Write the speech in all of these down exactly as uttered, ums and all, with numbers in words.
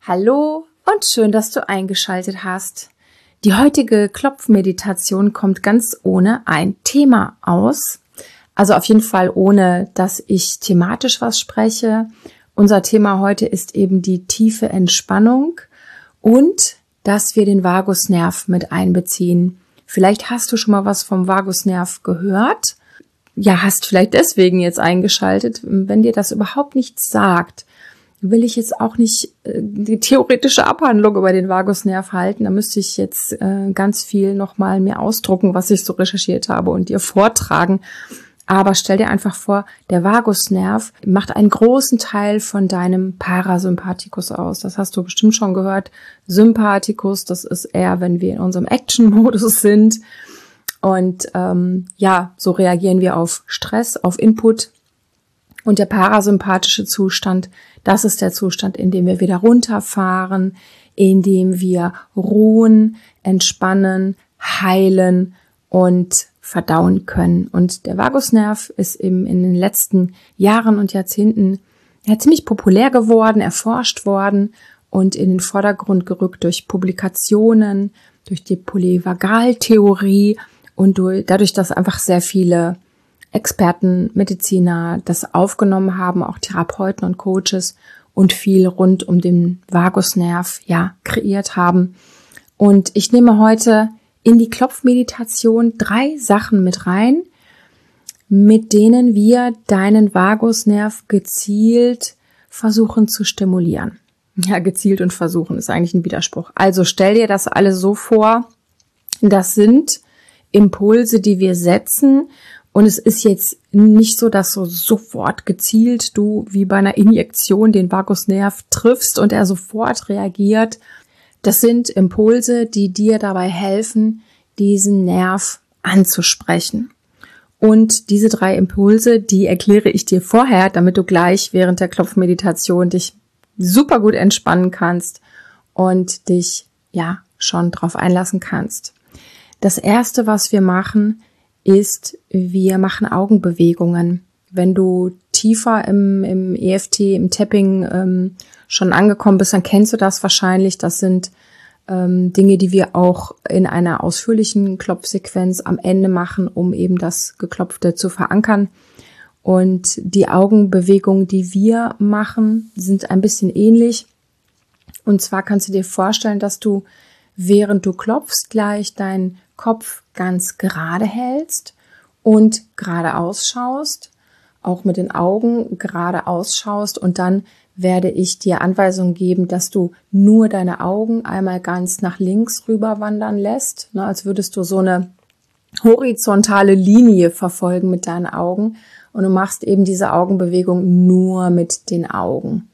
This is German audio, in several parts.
Hallo und schön, dass du eingeschaltet hast. Die heutige Klopfmeditation kommt ganz ohne ein Thema aus. Also auf jeden Fall ohne, dass ich thematisch was spreche. Unser Thema heute ist eben die tiefe Entspannung und dass wir den Vagusnerv mit einbeziehen. Vielleicht hast du schon mal was vom Vagusnerv gehört. Ja, hast vielleicht deswegen jetzt eingeschaltet. Wenn dir das überhaupt nichts sagt, will ich jetzt auch nicht äh, die theoretische Abhandlung über den Vagusnerv halten. Da müsste ich jetzt äh, ganz viel nochmal mir ausdrucken, was ich so recherchiert habe und dir vortragen. Aber stell dir einfach vor, der Vagusnerv macht einen großen Teil von deinem Parasympathikus aus. Das hast du bestimmt schon gehört. Sympathikus, das ist eher, wenn wir in unserem Action-Modus sind. Und ähm, ja, so reagieren wir auf Stress, auf Input. Und der parasympathische Zustand, das ist der Zustand, in dem wir wieder runterfahren, in dem wir ruhen, entspannen, heilen und verdauen können. Und der Vagusnerv ist eben in den letzten Jahren und Jahrzehnten ja, ziemlich populär geworden, erforscht worden und in den Vordergrund gerückt durch Publikationen, durch die Polyvagaltheorie und durch, dadurch, dass einfach sehr viele Experten, Mediziner das aufgenommen haben, auch Therapeuten und Coaches und viel rund um den Vagusnerv ja kreiert haben. Und ich nehme heute in die Klopfmeditation drei Sachen mit rein, mit denen wir deinen Vagusnerv gezielt versuchen zu stimulieren. Ja, gezielt und versuchen ist eigentlich ein Widerspruch. Also stell dir das alles so vor, das sind Impulse, die wir setzen. Und es ist jetzt nicht so, dass so sofort gezielt du wie bei einer Injektion den Vagusnerv triffst und er sofort reagiert. Das sind Impulse, die dir dabei helfen, diesen Nerv anzusprechen. Und diese drei Impulse, die erkläre ich dir vorher, damit du gleich während der Klopfmeditation dich super gut entspannen kannst und dich ja schon drauf einlassen kannst. Das erste, was wir machen, ist, wir machen Augenbewegungen. Wenn du tiefer im, im E F T, im Tapping ähm, schon angekommen bist, dann kennst du das wahrscheinlich. Das sind ähm, Dinge, die wir auch in einer ausführlichen Klopfsequenz am Ende machen, um eben das Geklopfte zu verankern. Und die Augenbewegungen, die wir machen, sind ein bisschen ähnlich. Und zwar kannst du dir vorstellen, dass du, während du klopfst, gleich dein Kopf ganz gerade hältst und gerade ausschaust, auch mit den Augen gerade ausschaust und dann werde ich dir Anweisungen geben, dass du nur deine Augen einmal ganz nach links rüber wandern lässt, ne, als würdest du so eine horizontale Linie verfolgen mit deinen Augen und du machst eben diese Augenbewegung nur mit den Augen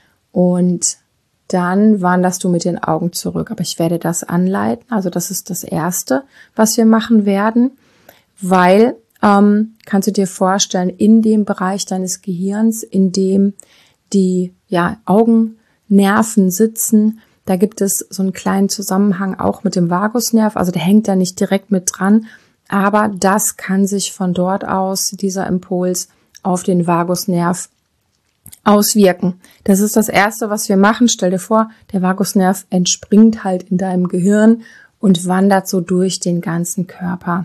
und dann wanderst du mit den Augen zurück. Aber ich werde das anleiten. Also das ist das Erste, was wir machen werden, weil, ähm, kannst du dir vorstellen, in dem Bereich deines Gehirns, in dem die ja, Augennerven sitzen, da gibt es so einen kleinen Zusammenhang auch mit dem Vagusnerv. Also der hängt da nicht direkt mit dran, aber das kann sich von dort aus, dieser Impuls, auf den Vagusnerv auswirken. Das ist das Erste, was wir machen. Stell dir vor, der Vagusnerv entspringt halt in deinem Gehirn und wandert so durch den ganzen Körper.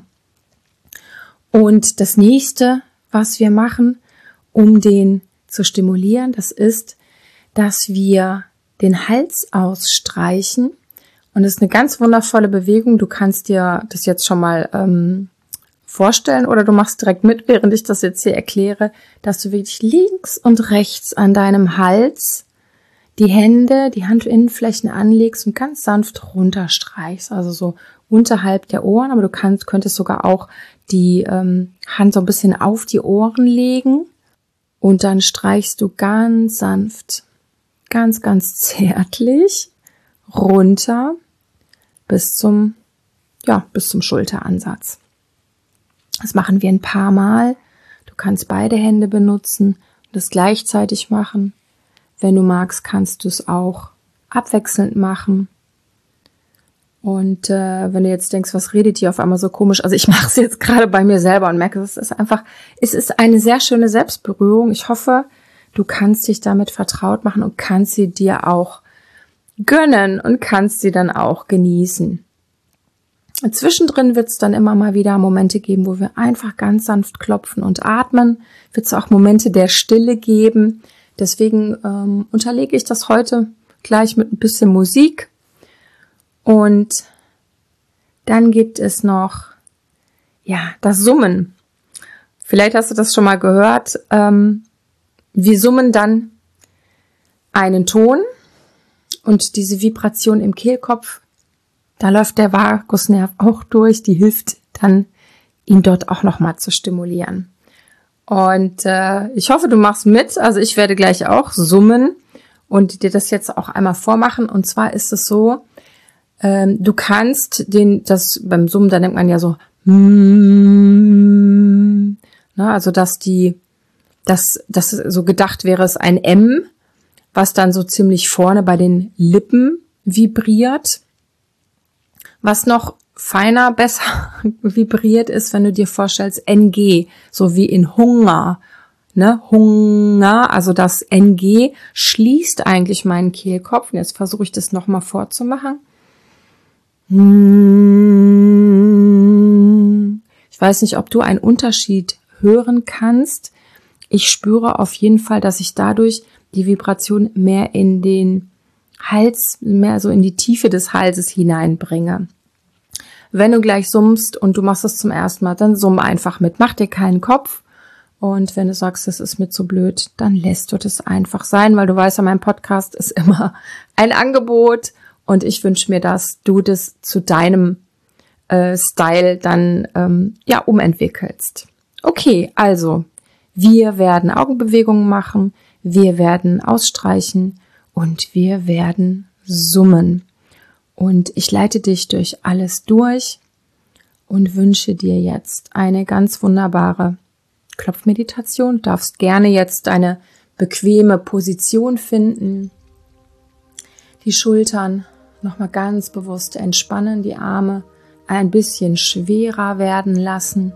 Und das Nächste, was wir machen, um den zu stimulieren, das ist, dass wir den Hals ausstreichen. Und das ist eine ganz wundervolle Bewegung. Du kannst dir das jetzt schon mal ähm, vorstellen oder du machst direkt mit, während ich das jetzt hier erkläre, dass du wirklich links und rechts an deinem Hals die Hände, die Handinnenflächen anlegst und ganz sanft runterstreichst, also so unterhalb der Ohren, aber du kannst, könntest sogar auch die ähm, Hand so ein bisschen auf die Ohren legen und dann streichst du ganz sanft, ganz, ganz zärtlich runter bis zum, ja, bis zum Schulteransatz. Das machen wir ein paar Mal. Du kannst beide Hände benutzen und das gleichzeitig machen. Wenn du magst, kannst du es auch abwechselnd machen. Und äh, wenn du jetzt denkst, was redet die auf einmal so komisch? Also ich mache es jetzt gerade bei mir selber und merke, es ist einfach, es ist eine sehr schöne Selbstberührung. Ich hoffe, du kannst dich damit vertraut machen und kannst sie dir auch gönnen und kannst sie dann auch genießen. Zwischendrin wird es dann immer mal wieder Momente geben, wo wir einfach ganz sanft klopfen und atmen. Wird es auch Momente der Stille geben. Deswegen ähm, unterlege ich das heute gleich mit ein bisschen Musik. Und dann gibt es noch ja das Summen. Vielleicht hast du das schon mal gehört. Ähm, wir summen dann einen Ton und diese Vibration im Kehlkopf, da läuft der Vagusnerv auch durch, die hilft dann, ihn dort auch nochmal zu stimulieren. Und äh, ich hoffe, du machst mit. Also ich werde gleich auch summen und dir das jetzt auch einmal vormachen. Und zwar ist es so, ähm, du kannst den, das beim Summen, da nennt man ja so, mm, ne, also dass die, dass das so gedacht wäre, es ein M, was dann so ziemlich vorne bei den Lippen vibriert. Was noch feiner, besser vibriert ist, wenn du dir vorstellst, N G, so wie in Hunger, ne, Hunger, also das N G schließt eigentlich meinen Kehlkopf. Und jetzt versuche ich das nochmal vorzumachen. Ich weiß nicht, ob du einen Unterschied hören kannst. Ich spüre auf jeden Fall, dass ich dadurch die Vibration mehr in den Hals, mehr so in die Tiefe des Halses hineinbringe. Wenn du gleich summst und du machst das zum ersten Mal, dann summ einfach mit. Mach dir keinen Kopf. Und wenn du sagst, das ist mir zu blöd, dann lässt du das einfach sein, weil du weißt ja, mein Podcast ist immer ein Angebot und ich wünsche mir, dass du das zu deinem äh, Style dann ähm, ja umentwickelst. Okay, also wir werden Augenbewegungen machen, wir werden ausstreichen und wir werden summen. Und ich leite dich durch alles durch und wünsche dir jetzt eine ganz wunderbare Klopfmeditation. Du darfst gerne jetzt eine bequeme Position finden. Die Schultern nochmal ganz bewusst entspannen, die Arme ein bisschen schwerer werden lassen.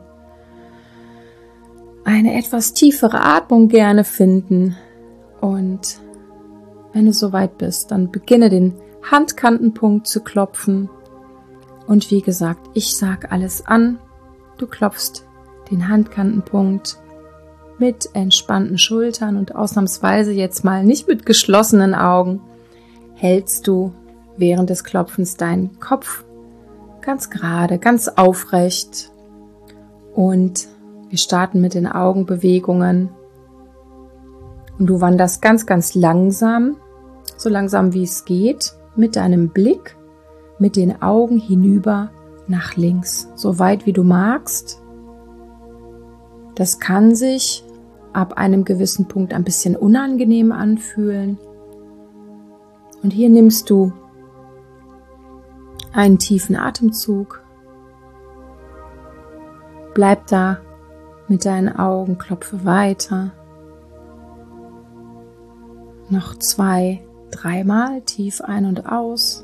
Eine etwas tiefere Atmung gerne finden. Und wenn du soweit bist, dann beginne den Handkantenpunkt zu klopfen. Und wie gesagt, ich sag alles an. Du klopfst den Handkantenpunkt mit entspannten Schultern und ausnahmsweise jetzt mal nicht mit geschlossenen Augen. Hältst du während des Klopfens deinen Kopf ganz gerade, ganz aufrecht. Und wir starten mit den Augenbewegungen. Und du wanderst ganz, ganz langsam, so langsam wie es geht, mit deinem Blick, mit den Augen hinüber nach links, so weit wie du magst. Das kann sich ab einem gewissen Punkt ein bisschen unangenehm anfühlen. Und hier nimmst du einen tiefen Atemzug. Bleib da mit deinen Augen, klopfe weiter. Noch zwei, dreimal tief ein und aus.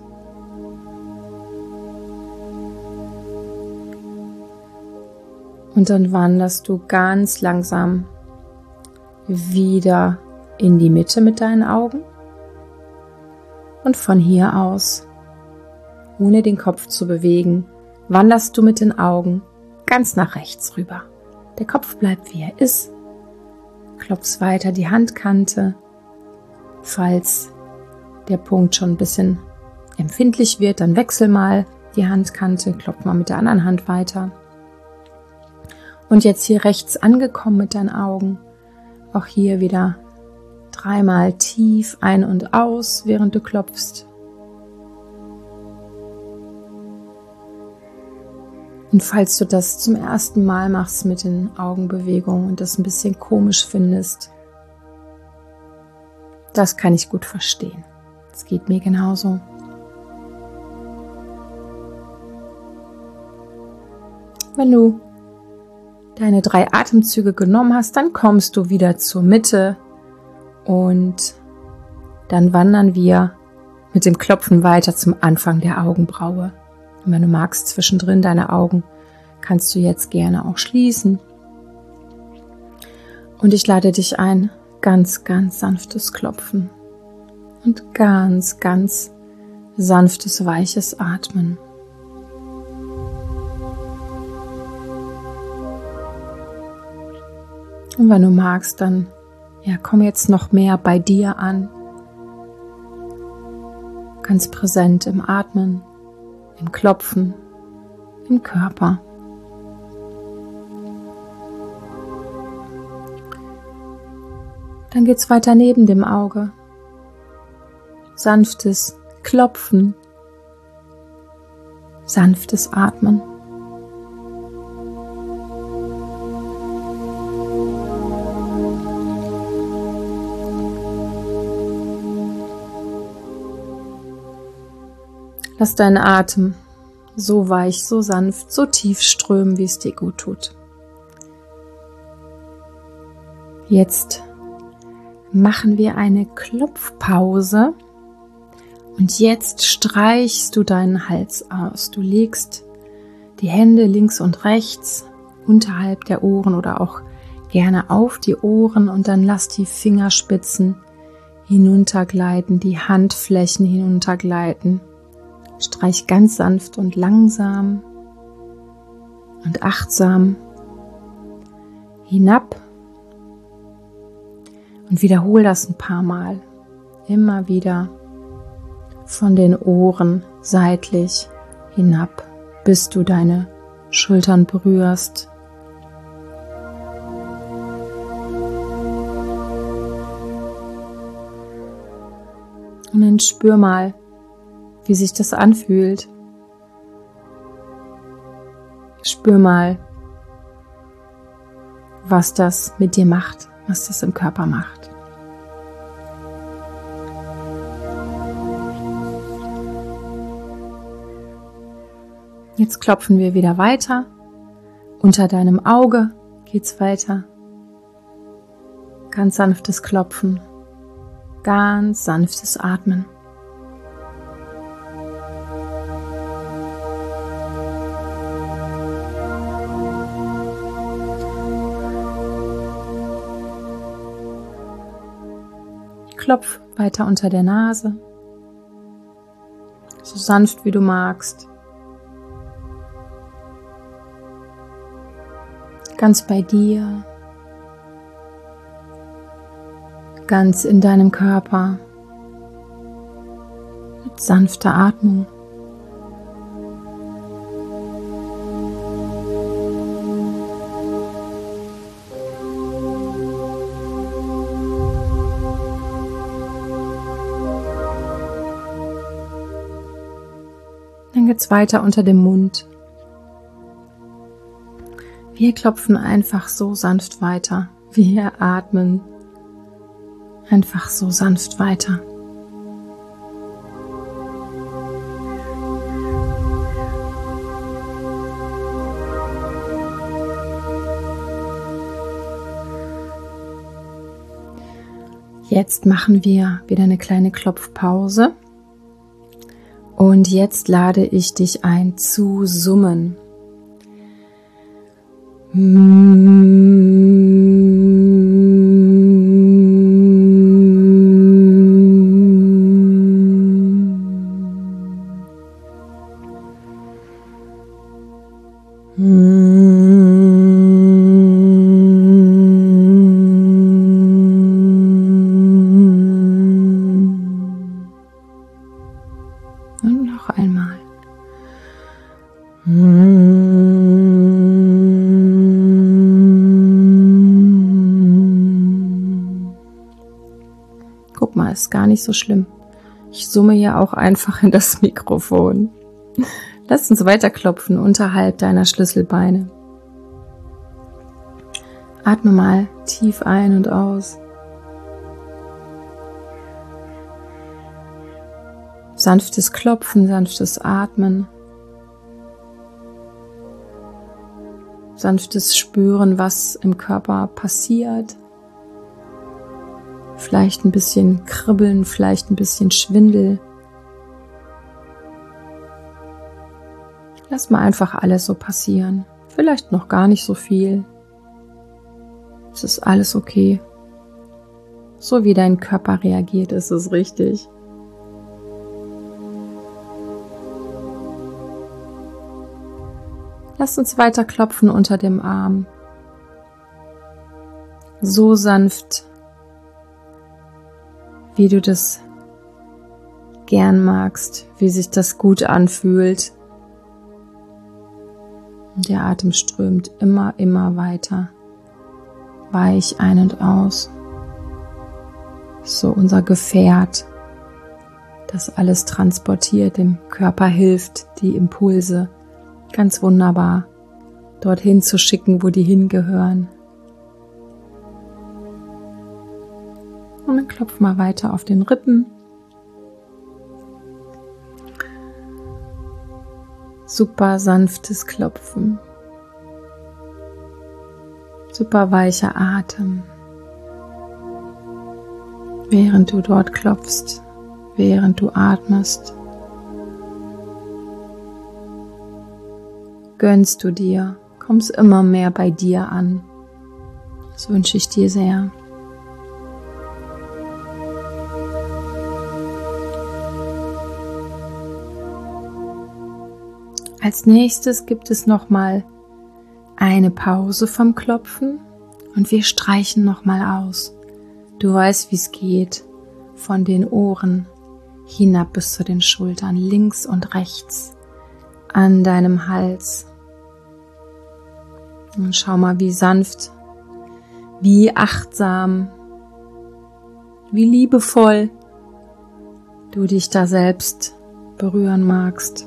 Und dann wanderst du ganz langsam wieder in die Mitte mit deinen Augen. Und von hier aus, ohne den Kopf zu bewegen, wanderst du mit den Augen ganz nach rechts rüber. Der Kopf bleibt, wie er ist. Klopfst weiter die Handkante. Falls der Punkt schon ein bisschen empfindlich wird, dann wechsel mal die Handkante, klopf mal mit der anderen Hand weiter. Und jetzt hier rechts angekommen mit deinen Augen, auch hier wieder dreimal tief ein und aus, während du klopfst. Und falls du das zum ersten Mal machst mit den Augenbewegungen und das ein bisschen komisch findest, das kann ich gut verstehen. Das geht mir genauso. Wenn du deine drei Atemzüge genommen hast, dann kommst du wieder zur Mitte und dann wandern wir mit dem Klopfen weiter zum Anfang der Augenbraue. Und wenn du magst, zwischendrin deine Augen kannst du jetzt gerne auch schließen. Und ich lade dich ein, ganz, ganz sanftes Klopfen und ganz, ganz sanftes, weiches Atmen. Und wenn du magst, dann ja, komm jetzt noch mehr bei dir an. Ganz präsent im Atmen, im Klopfen, im Körper. Dann geht's weiter neben dem Auge. Sanftes Klopfen, sanftes Atmen. Lass deinen Atem so weich, so sanft, so tief strömen, wie es dir gut tut. Jetzt machen wir eine Klopfpause und jetzt streichst du deinen Hals aus. Du legst die Hände links und rechts unterhalb der Ohren oder auch gerne auf die Ohren und dann lass die Fingerspitzen hinuntergleiten, die Handflächen hinuntergleiten. Streich ganz sanft und langsam und achtsam hinab und wiederhol das ein paar Mal. Immer wieder von den Ohren seitlich hinab, bis du deine Schultern berührst. Und dann spür mal, wie sich das anfühlt. Spür mal, was das mit dir macht, was das im Körper macht. Jetzt klopfen wir wieder weiter. Unter deinem Auge geht's weiter. Ganz sanftes Klopfen, ganz sanftes Atmen. Klopf weiter unter der Nase, so sanft wie du magst. Ganz bei dir, ganz in deinem Körper, mit sanfter Atmung. Dann geht's weiter unter dem Mund. Wir klopfen einfach so sanft weiter. Wir atmen einfach so sanft weiter. Jetzt machen wir wieder eine kleine Klopfpause. Und jetzt lade ich dich ein zu summen. Und noch einmal. Guck mal, ist gar nicht so schlimm. Ich summe ja auch einfach in das Mikrofon. Lass uns weiter klopfen unterhalb deiner Schlüsselbeine. Atme mal tief ein und aus. Sanftes Klopfen, sanftes Atmen. Sanftes Spüren, was im Körper passiert. Vielleicht ein bisschen Kribbeln, vielleicht ein bisschen Schwindel. Lass mal einfach alles so passieren. Vielleicht noch gar nicht so viel. Es ist alles okay. So wie dein Körper reagiert, ist es richtig. Lass uns weiter klopfen unter dem Arm. So sanft, wie du das gern magst, wie sich das gut anfühlt. Und der Atem strömt immer, immer weiter, weich ein und aus. So unser Gefährt, das alles transportiert, dem Körper hilft, die Impulse ganz wunderbar dorthin zu schicken, wo die hingehören. Und dann klopf mal weiter auf den Rippen. Super sanftes Klopfen. Super weicher Atem. Während du dort klopfst, während du atmest, gönnst du dir, kommst immer mehr bei dir an. Das wünsche ich dir sehr. Als nächstes gibt es nochmal eine Pause vom Klopfen und wir streichen nochmal aus. Du weißt, wie es geht, von den Ohren hinab bis zu den Schultern, links und rechts, an deinem Hals. Und schau mal, wie sanft, wie achtsam, wie liebevoll du dich da selbst berühren magst.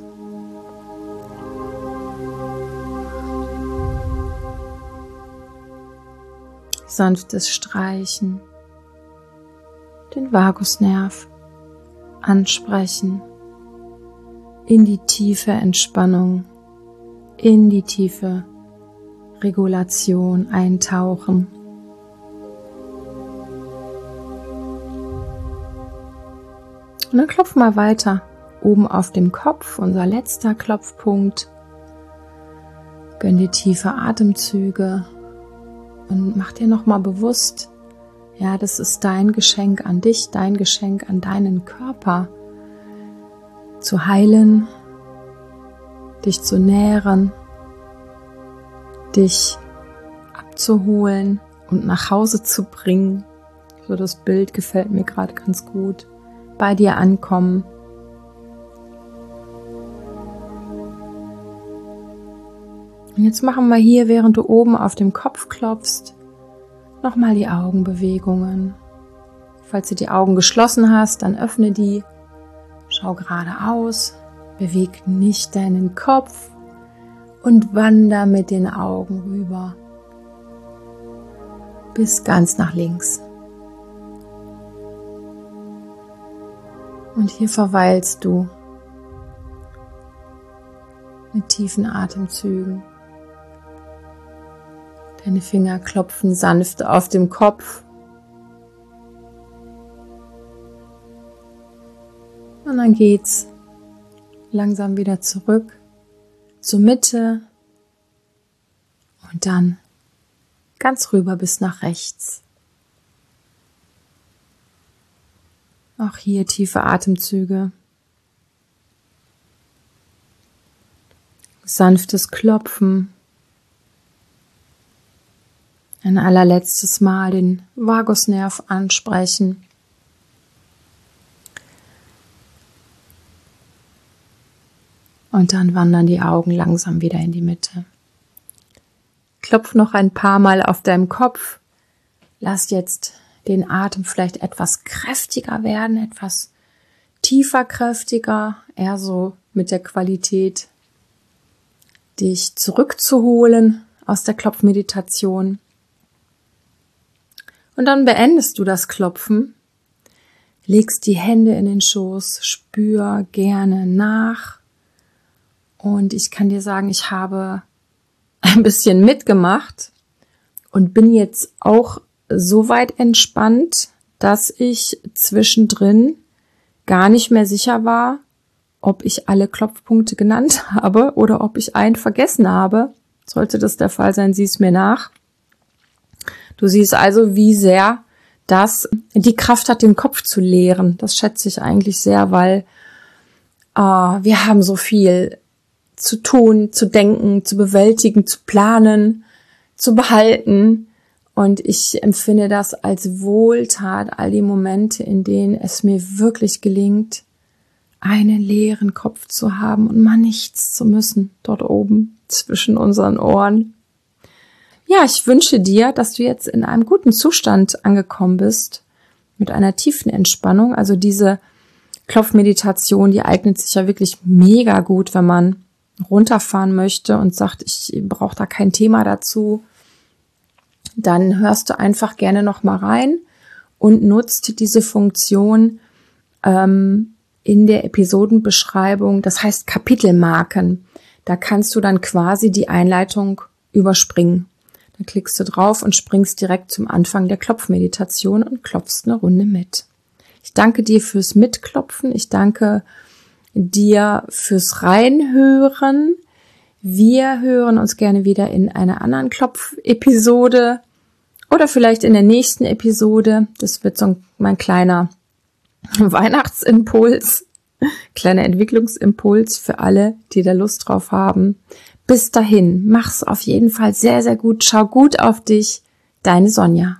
Sanftes Streichen, den Vagusnerv ansprechen, in die tiefe Entspannung, in die tiefe Regulation eintauchen. Und dann klopf mal weiter oben auf dem Kopf, unser letzter Klopfpunkt. Gönn dir tiefe Atemzüge. Und mach dir nochmal bewusst, ja, das ist dein Geschenk an dich, dein Geschenk an deinen Körper, zu heilen, dich zu nähren, dich abzuholen und nach Hause zu bringen. So, das Bild gefällt mir gerade ganz gut. Bei dir ankommen. Und jetzt machen wir hier, während du oben auf dem Kopf klopfst, nochmal die Augenbewegungen. Falls du die Augen geschlossen hast, dann öffne die. Schau geradeaus, beweg nicht deinen Kopf und wander mit den Augen rüber bis ganz nach links. Und hier verweilst du mit tiefen Atemzügen. Deine Finger klopfen sanft auf dem Kopf. Und dann geht's langsam wieder zurück zur Mitte und dann ganz rüber bis nach rechts. Auch hier tiefe Atemzüge. Sanftes Klopfen. Ein allerletztes Mal den Vagusnerv ansprechen. Und dann wandern die Augen langsam wieder in die Mitte. Klopf noch ein paar Mal auf deinem Kopf. Lass jetzt den Atem vielleicht etwas kräftiger werden, etwas tiefer kräftiger, eher so mit der Qualität, dich zurückzuholen aus der Klopfmeditation. Und dann beendest du das Klopfen, legst die Hände in den Schoß, spür gerne nach. Und ich kann dir sagen, ich habe ein bisschen mitgemacht und bin jetzt auch so weit entspannt, dass ich zwischendrin gar nicht mehr sicher war, ob ich alle Klopfpunkte genannt habe oder ob ich einen vergessen habe. Sollte das der Fall sein, sieh es mir nach. Du siehst also, wie sehr das die Kraft hat, den Kopf zu leeren. Das schätze ich eigentlich sehr, weil äh, wir haben so viel zu tun, zu denken, zu bewältigen, zu planen, zu behalten. Und ich empfinde das als Wohltat, all die Momente, in denen es mir wirklich gelingt, einen leeren Kopf zu haben und mal nichts zu müssen, dort oben zwischen unseren Ohren. Ja, ich wünsche dir, dass du jetzt in einem guten Zustand angekommen bist, mit einer tiefen Entspannung. Also diese Klopfmeditation, die eignet sich ja wirklich mega gut, wenn man runterfahren möchte und sagt, ich brauche da kein Thema dazu. Dann hörst du einfach gerne noch mal rein und nutzt diese Funktion ähm, in der Episodenbeschreibung, das heißt Kapitelmarken. Da kannst du dann quasi die Einleitung überspringen. Dann klickst du drauf und springst direkt zum Anfang der Klopfmeditation und klopfst eine Runde mit. Ich danke dir fürs Mitklopfen. Ich danke dir fürs Reinhören. Wir hören uns gerne wieder in einer anderen Klopf-Episode oder vielleicht in der nächsten Episode. Das wird so mein kleiner Weihnachtsimpuls, kleiner Entwicklungsimpuls für alle, die da Lust drauf haben. Bis dahin, mach's auf jeden Fall sehr, sehr gut. Schau gut auf dich. Deine Sonja.